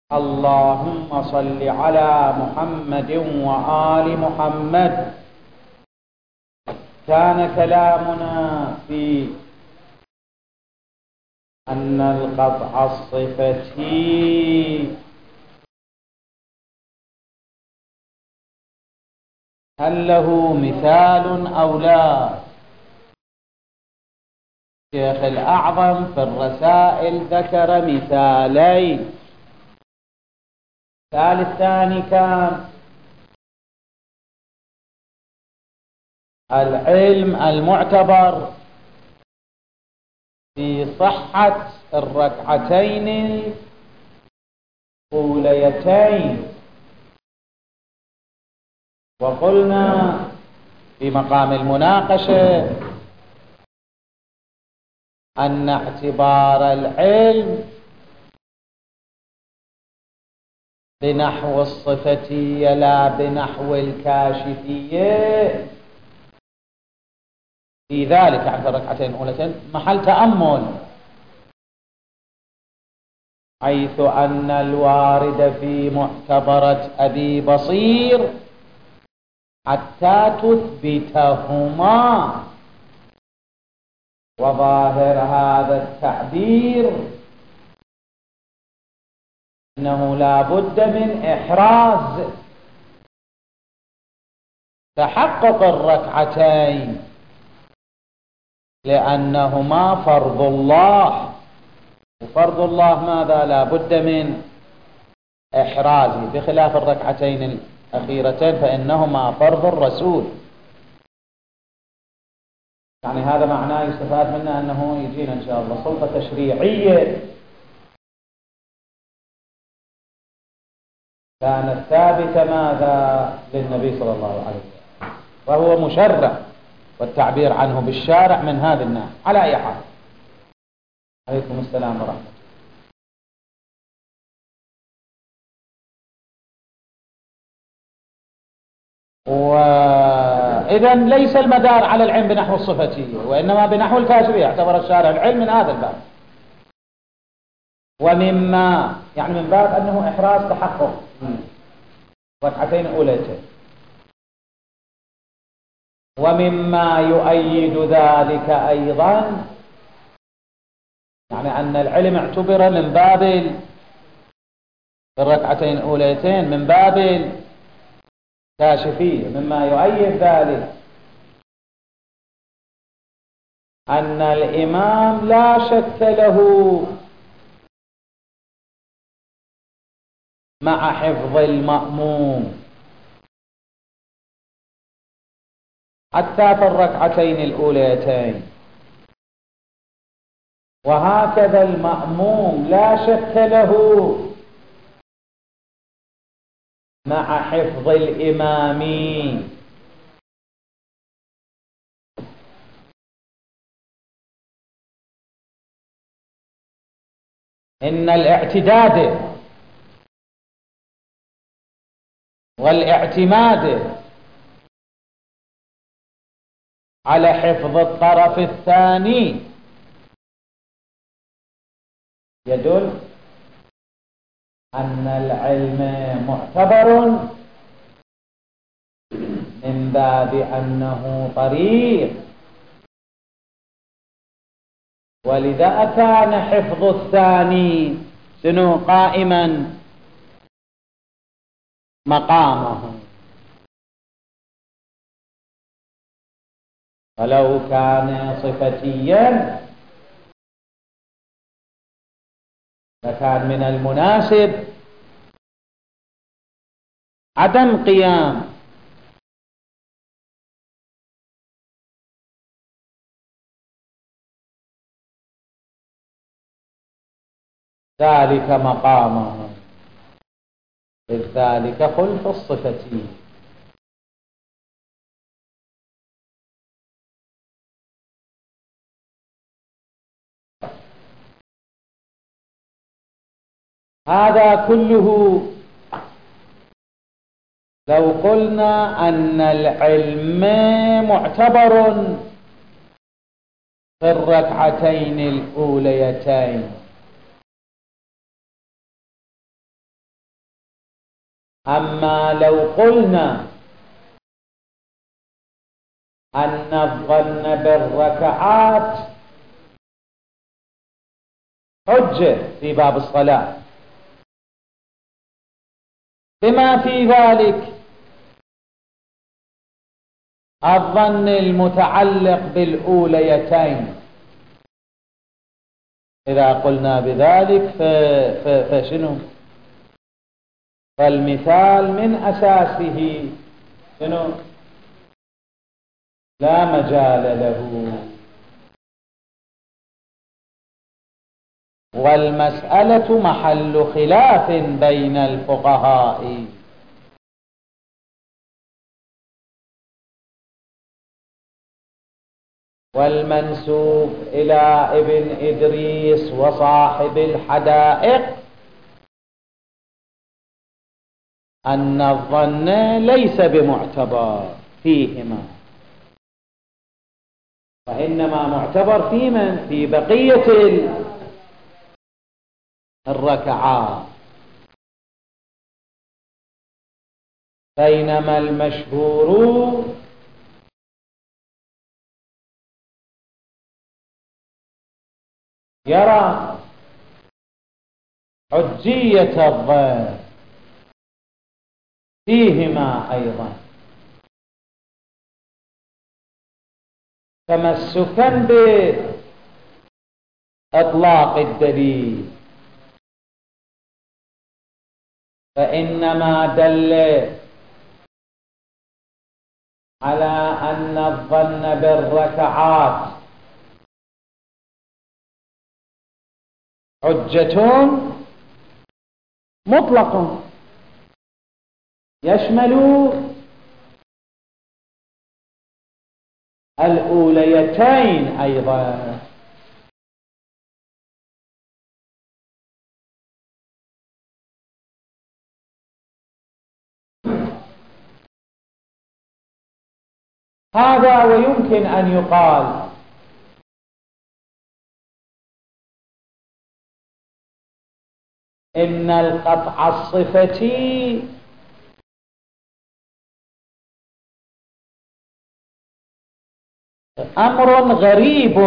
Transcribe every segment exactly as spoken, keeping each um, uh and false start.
اللهم صل على محمد وآل محمد. كان كلامنا في أن القطع الصفتي هل له مثال أو لا؟ الشيخ الأعظم في الرسائل ذكر مثالين. المثال الثاني كان العلم المعتبر في صحة الركعتين الأوليتين، وقلنا في مقام المناقشة أن اعتبار العلم بنحو الصفتية لا بنحو الكاشفية في ذلك عند الركعتين الأولتين محل تأمل، حيث أن الوارد في معتبرة أبي بصير حتى تثبتهما، وظاهر هذا التعبير أنه لا بد من إحراز تحقق الركعتين لأنهما فرض الله، وفرض الله ماذا؟ لا بد من إحرازه، بخلاف الركعتين الأخيرتين فإنهما فرض الرسول. يعني هذا معناه يستفاد منه أنه يجينا إن شاء الله سلطة تشريعية كانت ثابتة ماذا؟ للنبي صلى الله عليه وسلم، وهو مشرع والتعبير عنه بالشارع من هذا الناحية. على أي حال، عليكم السلام ورحمة الله. وإذا ليس المدار على العلم بنحو الصفتية وإنما بنحو الكاشفية، اعتبر الشارع العلم من هذا الباب، ومما يعني من باب أنه إحراز تحقق ركعتين أوليتين، ومما يؤيد ذلك أيضا يعني أن العلم اعتبر من باب الركعتين الأوليتين من باب الكاشفية. مما يؤيد ذلك أن الإمام لا شك له مع حفظ المأموم حتى في الركعتين الأوليتين، وهكذا المأموم لا شك له مع حفظ الإمام. إن الاعتداد والاعتماد على حفظ الطرف الثاني يدل أن العلم معتبر من باب أنه طريق، ولذا كان حفظ الثاني شنو قائما مقامه. فلو كان صفتيا فكان من المناسب عدم قيام ذلك مقامه، إذ ذلك خلف الصفتي. هذا كله لو قلنا أن العلم معتبر في الركعتين الأوليتين، أما لو قلنا أن الظن بالركعات حجة في باب الصلاة بما في ذلك الظن المتعلق بالأوليتين، إذا قلنا بذلك فشنو؟ فالمثال من أساسه شنو؟ لا مجال له. والمسألة محل خلاف بين الفقهاء، والمنسوب إلى ابن إدريس وصاحب الحدائق أن الظن ليس بمعتبر فيهما، وإنما معتبر في من؟ في بقية الركعات، بينما المشهور يرى حجية الظن فيهما أيضا، تمسكا بإطلاق الدليل، فإنما دل على أن الظن بالركعات حجة مطلق يشمل الأوليتين أيضا. هذا ويمكن أن يقال إن القطع الصفتي أمر غريب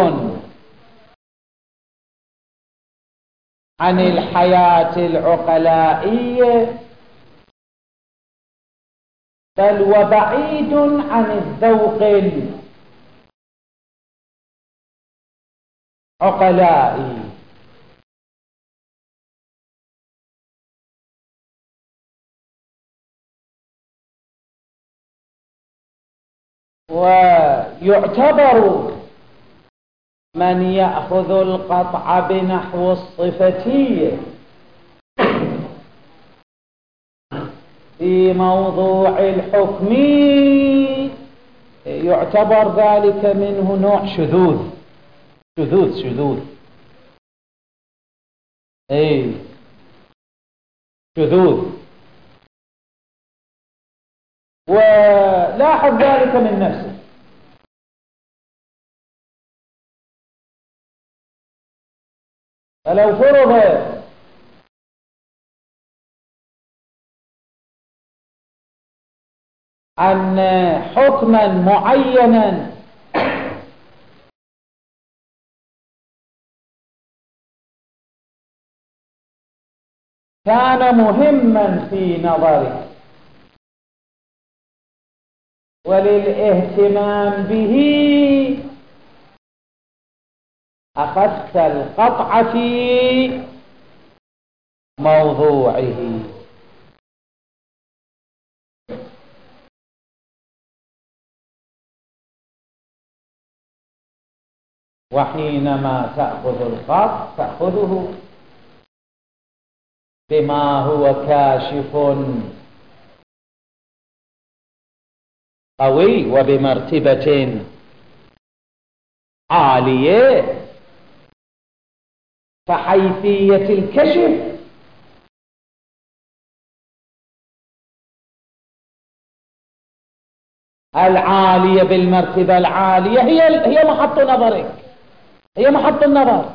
عن الحياة العقلائية، بل وبعيد عن الذوق العقلائي. ويعتبر من يأخذ القطع بنحو الصفتية في موضوع الحكم يعتبر ذلك منه نوع شذوذ شذوذ شذوذ اي شذوذ، ولاحظ ذلك من نفسه. فلو فرض أن حكما معينا كان مهما في نظرك وللاهتمام به، أخذت القطع في موضوعه. وحينما تأخذ القطع تأخذه بما هو كاشف قوي وبمرتبة عالية، فحيثية الكشف العالية بالمرتبة العالية هي هي محط نظرك، هي محط النظر،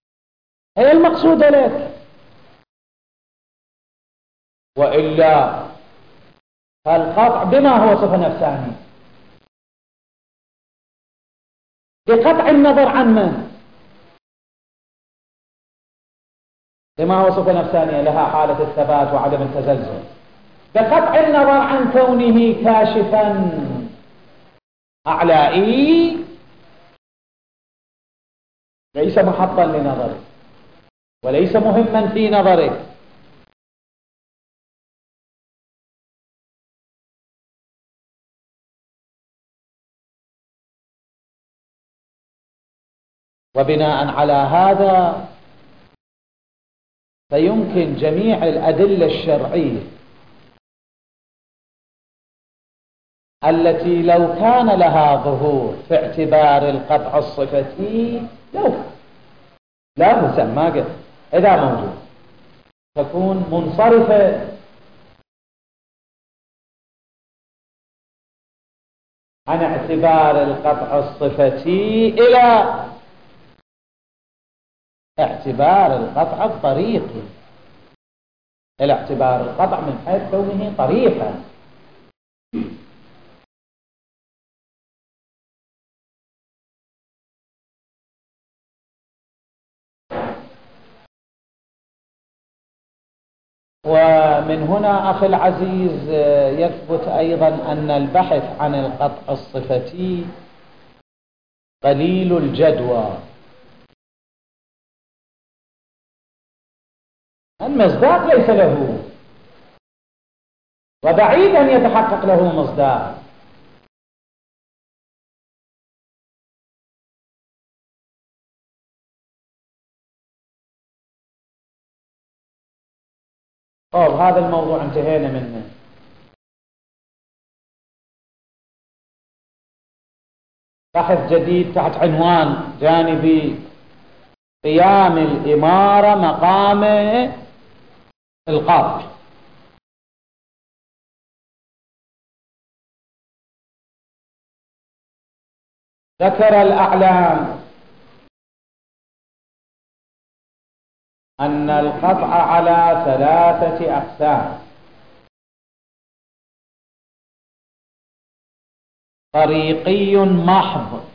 هي المقصود لك. وإلا فالقطع بما هو صفة نفسانية بقطع النظر عن من؟ بما هو صفة نفسانية لها حالة الثبات وعدم التزلزل، بقطع النظر عن كونه كاشفا أعلائي ليس محطا لنظرك وليس مهما في نظرك. وبناء على هذا فيمكن جميع الأدلة الشرعية التي لو كان لها ظهور في اعتبار القطع الصفتي لو لا مسمى قد إذا موجود تكون منصرفة عن اعتبار القطع الصفتي إلى اعتبار القطع الطريقي، إلى اعتبار القطع من حيث كونه طريقا. ومن هنا أخي العزيز يثبت أيضا أن البحث عن القطع الصفتي قليل الجدوى. المصداق ليس له وبعيد أن يتحقق له مصداق. طيب هذا الموضوع انتهينا منه. بحث جديد تحت عنوان جانبي قيام الإمارة مقام القاضي. ذكر الأعلام أن القطع على ثلاثة أقسام: طريقي محض،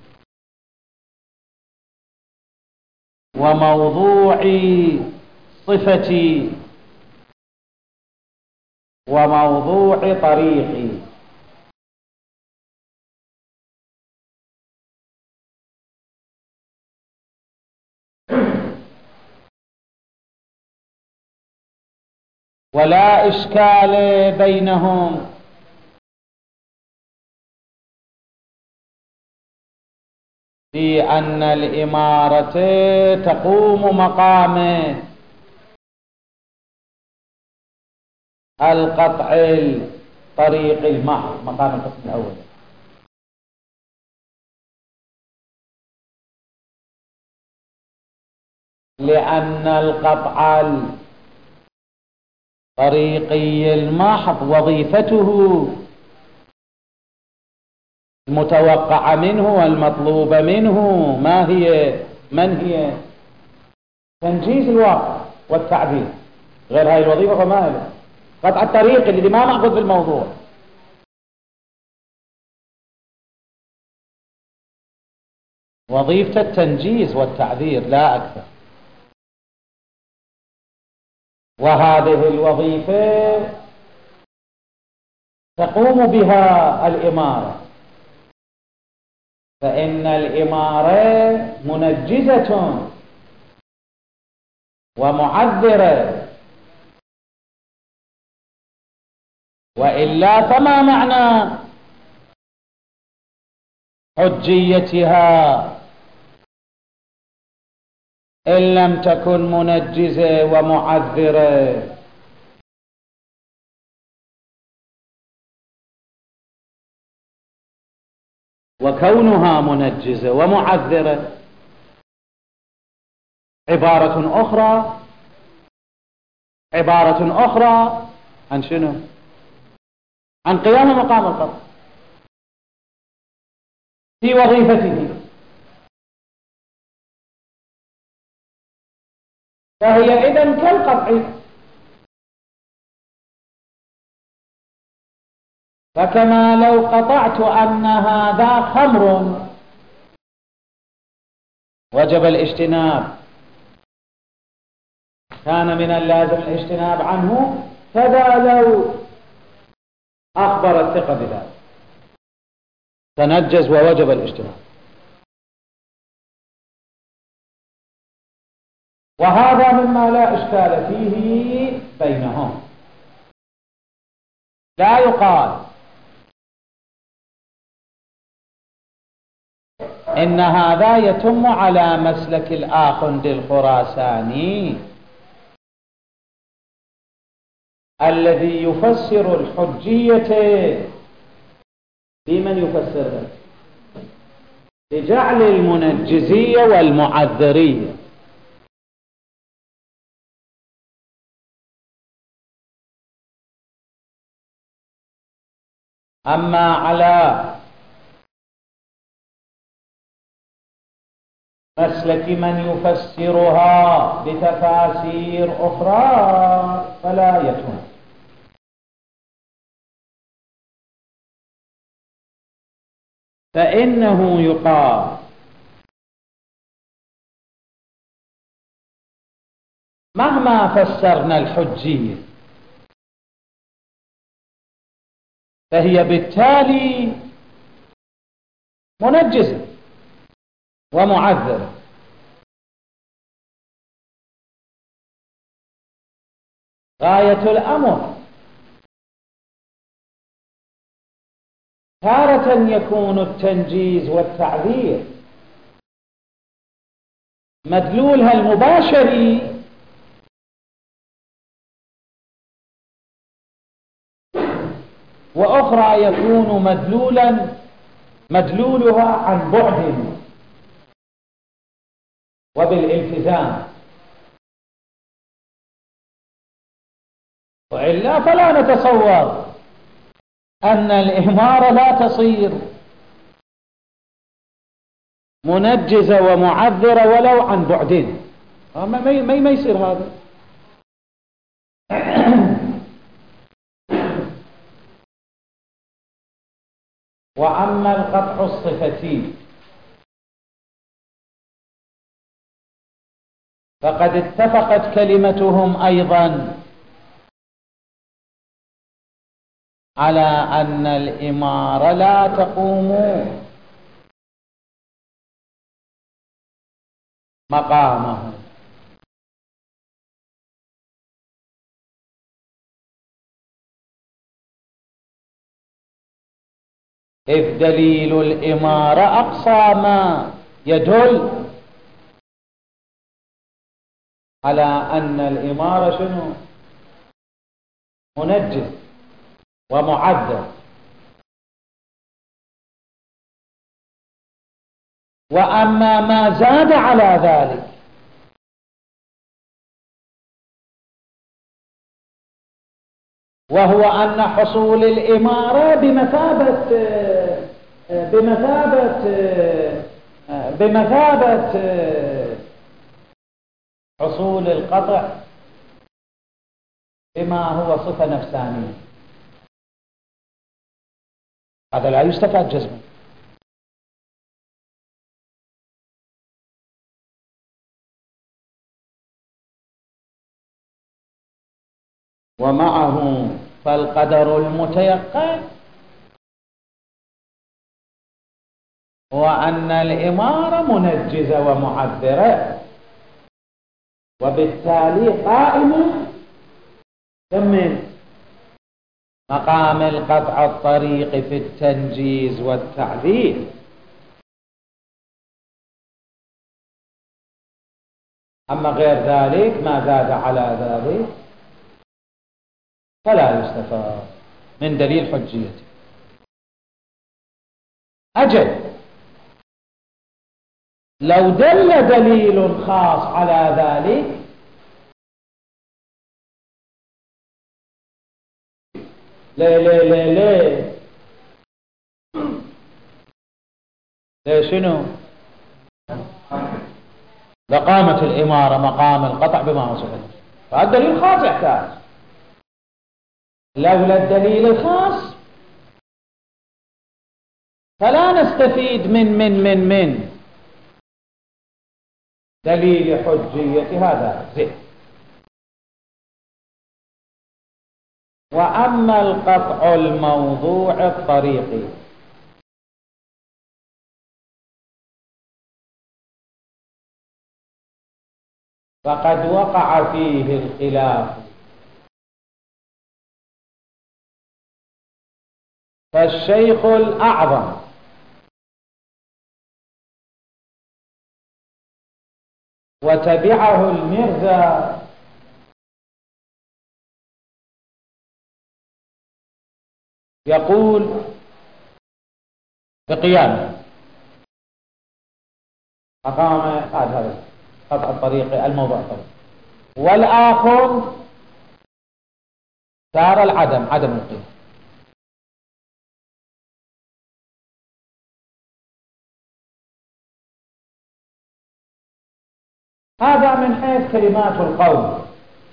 وموضوعي صفتي، وموضوع طريقي. ولا إشكال بينهم في أن الإمارة تقوم مقام القطع الطريق المحض، مقام القسم الأول، لأن القطع الطريقي المحض وظيفته المتوقع منه والمطلوب منه ما هي؟ من هي؟ تنجيز الواقع والتعبير. غير هاي الوظيفة فما هي؟ قطع الطريق اللي ما مأخذ بالموضوع. وظيفة التنجيز والتعبير لا أكثر. وهذه الوظيفة تقوم بها الإمارة، فإن الإمارة منجزة ومعذرة، وإلا فما معنى حجيتها إن لم تكن منجزة ومعذرة؟ وكونها منجزة ومعذرة عبارة أخرى عبارة أخرى عن شنو؟ عن قيام مقام القطع في وظيفته، فهي إذن كالقطع. فكما لو قطعت أن هذا خمر وجب الاجتناب، كان من اللازم الاجتناب عنه، كذا لو أخبر الثقة بذلك تنجز ووجب الاجتناب. وهذا مما لا إشكال فيه بينهم. لا يقال إن هذا يتم على مسلك الآخند الخراساني الذي يفسر الحجية بمن يفسرها؟ بجعل المنجزية والمعذرية. أما على مسلك من يفسرها بتفاسير أخرى فلا يتم. فإنه يقال مهما فسرنا الحجية فهي بالتالي منجزة ومعذرة. غاية الأمر تارة يكون التنجيز والتعذير مدلولها المباشري، وأخرى يكون مدلولا مدلولها عن بعد وبالالتزام، وإلا فلا نتصور أن الإمارة لا تصير منجزة ومعذرة ولو عن بعدين. ما ما يصير هذا. وأما القطع الصفتي فقد اتفقت كلمتهم أيضا على أن الإمارة لا تقوم مقامه، إذ دليل الإمارة أقصى ما يدل على أن الإمارة شنو؟ منجز ومعذر. وأما ما زاد على ذلك وهو أن حصول الإمارة بمثابة بمثابة بمثابة حصول القطع بما هو صفة نفسانية، هذا لا يستفاد جزما. ومعه فالقدر المتيقن هو أن الإمارة منجزة ومعذرة، وبالتالي قائمة من مقام القطع الطريق في التنجيز والتعذير. أما غير ذلك ما زاد على ذلك فلا يستفاد من دليل حجيته. أجل لو دل دليل خاص على ذلك لا لا لا لا لا شنو؟ لقامت الإمارة مقام القطع بما هو صفة، فهذا دليل خاص يحتاج. لولا الدليل الخاص فلا نستفيد من من من من دليل حجية هذا زين. وأما القطع الموضوع الطريقي فقد وقع فيه الخلاف، فالشيخ الأعظم وتبعه المرزا يقول بقيامه أقام هذا قطع الطريق الموضوع الطريق، والآخر صار العدم عدم القيام. هذا من حيث كلمات القول.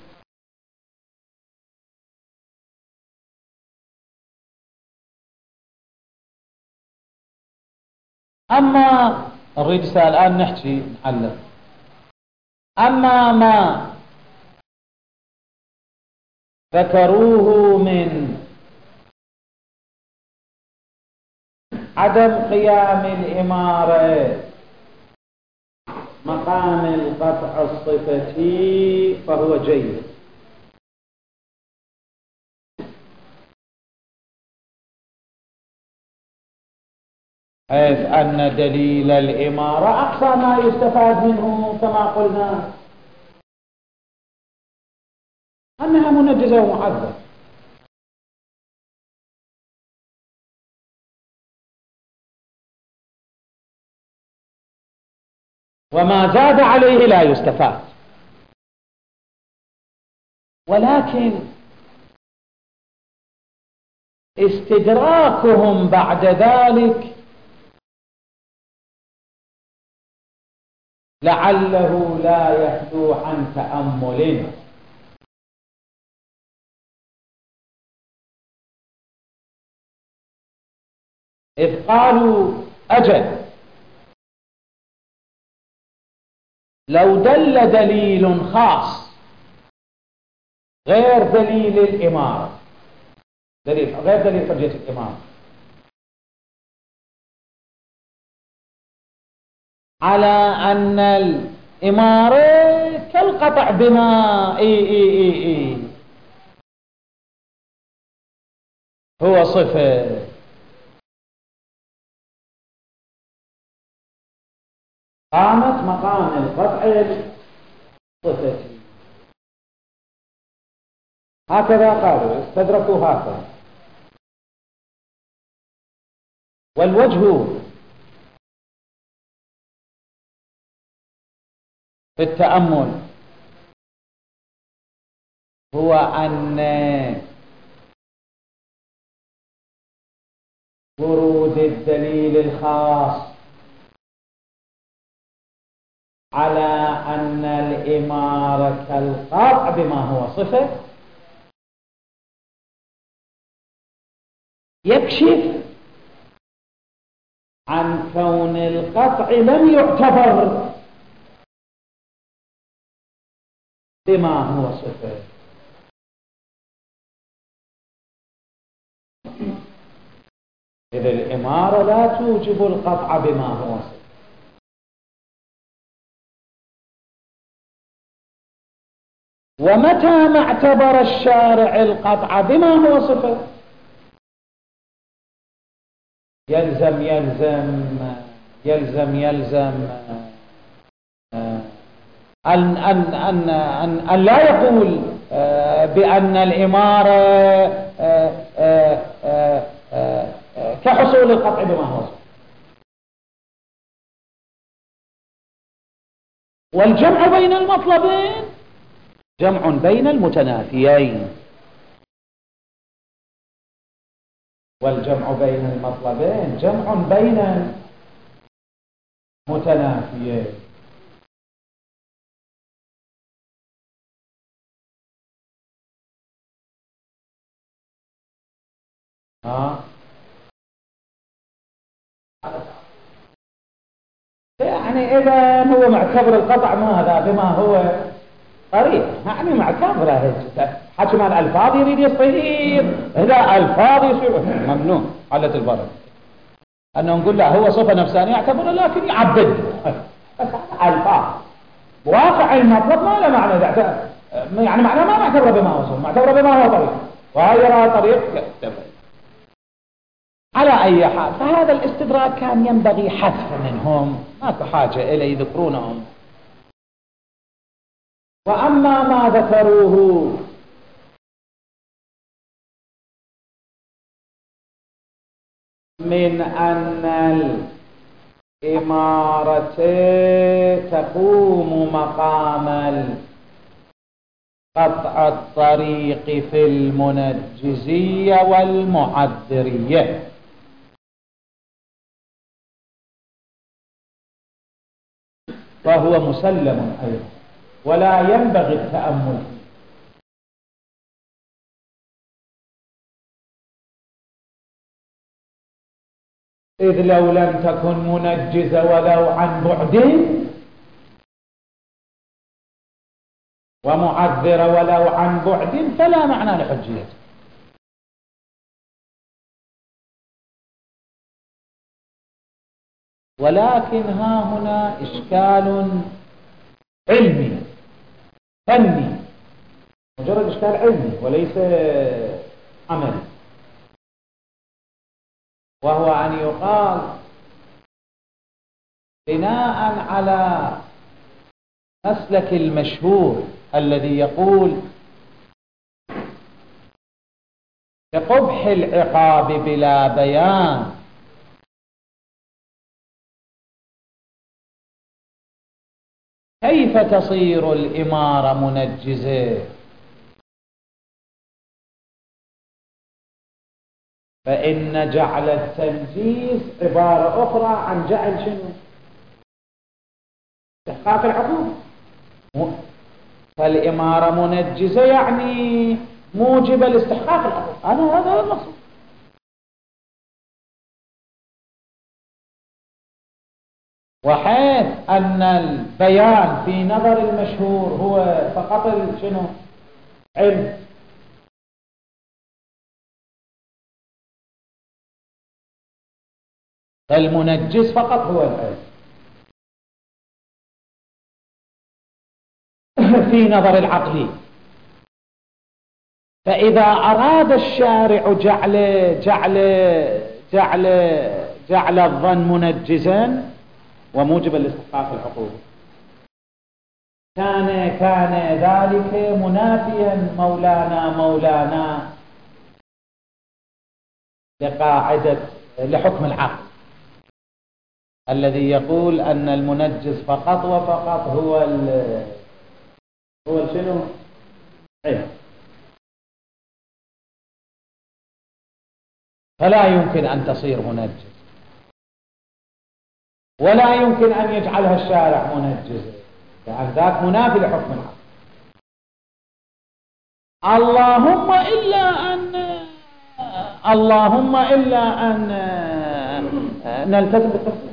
أما نريد الآن نحكي نعلق. أما ما ذكروه من عدم قيام الإمارة مقام القطع الصفتي فهو جيد، حيث أن دليل الإمارة أقصى ما يستفاد منه كما قلنا أنها منجزة ومعذبة، وما زاد عليه لا يستفاد. ولكن استدراكهم بعد ذلك لعله لا يخلو عن تأمل. إذ قالوا أجل لو دل دليل خاص غير دليل الإمارة، دليل غير دليل حجية الإمارة، على أن الإمارة كالقطع بما إي إي إي إي هو صفة، قامت مقام القطع الصفتي. هكذا قالوا، استدركوا هكذا. والوجه في التأمل هو أن ورود الدليل الخاص على أن الإمارة كالقطع بما هو صفة يكشف عن كون القطع لم يعتبر بما هو صفة. إذ الإمارة لا توجب القطع بما هو صفة، ومتى ما اعتبر الشارع القطع بما هو صفة يلزم يلزم يلزم يلزم أن, أن, أن, أن, أن لا يقول بأن الإمارة كحصول القطع بما هو صفة. والجمع بين المطلبين جمع بين المتنافيين، والجمع بين المطلبين جمع بين متنافيين. ها يعني إذا هو معتبر القطع ماذا بما هو طريق، يعني معتبره حكي مع الألفاظ يريد يصير، إذا ألفاظ يصير ممنوع حالة البرد، أنه نقول له هو صفة نفسانية يعتبره لكن يعبد بس ألفاظ، واقع المطلب ما له معنى، يعني معناه ما معتبره بما هو صفة، معتبره بما هو طريق، وهي طريق. على أي حال فهذا الاستدراك كان ينبغي حذف منهم، ماكو حاجة إلى يذكرونهم. وأما ما ذكروه من أن الإمارة تقوم مقام قطع الطريق في المنجزية والمعذرية، فهو مسلم أيضا ولا ينبغي التأمل، إذ لو لم تكن منجزة ولو عن بعد ومعذرة ولو عن بعد فلا معنى لحجيته. ولكن ها هنا إشكال علمي فني، مجرد إشكال علمي وليس عملي، وهو أن يقال بناء على مسلك المشهور الذي يقول بقبح العقاب بلا بيان كيف تصير الإمارة منجزة؟ فإن جعل التنجيز عبارة أخرى عن جعل شنو؟ استحقاق العقوبة. فالإمارة منجزة يعني موجبة لاستحقاق العقوبة، أنا هذا هو المقصود. وحيث أن البيان في نظر المشهور هو فقط شنو؟ علم، المنجز فقط هو العلم في نظر العقل. فإذا أراد الشارع جعل جعل جعل جعل الظن منجزا وموجبا لاستحقاق العقوبة، كان كان ذلك منافيا مولانا مولانا لقاعدة لحكم العقل الذي يقول أن المنجز فقط وفقط هو ال هو شنو؟ علم. فلا يمكن أن تصير منجز، ولا يمكن أن يجعلها الشارع منجزة، لأن ذاك منافي لحكم العقل. اللهم إلا أن اللهم إلا أن نلتزم بالتخصيص،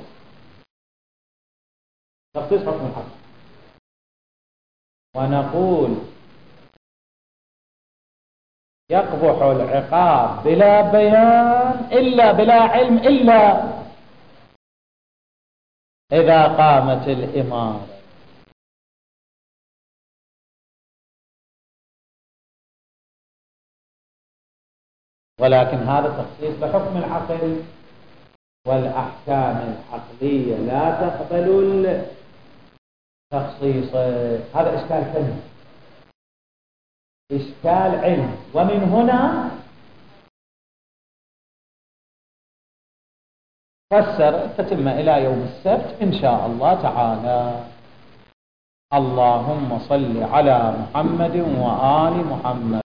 تخصيص حكم العقل، ونقول يقبح العقاب بلا بيان إلا بلا علم إلا إذا قامت الإمارة. ولكن هذا تخصيص بحكم العقل، والأحكام العقلية لا تقبل التخصيص. هذا إشكال فني، إشكال علم. ومن هنا فسر تتم إلى يوم السبت إن شاء الله تعالى. اللهم صل على محمد وآل محمد.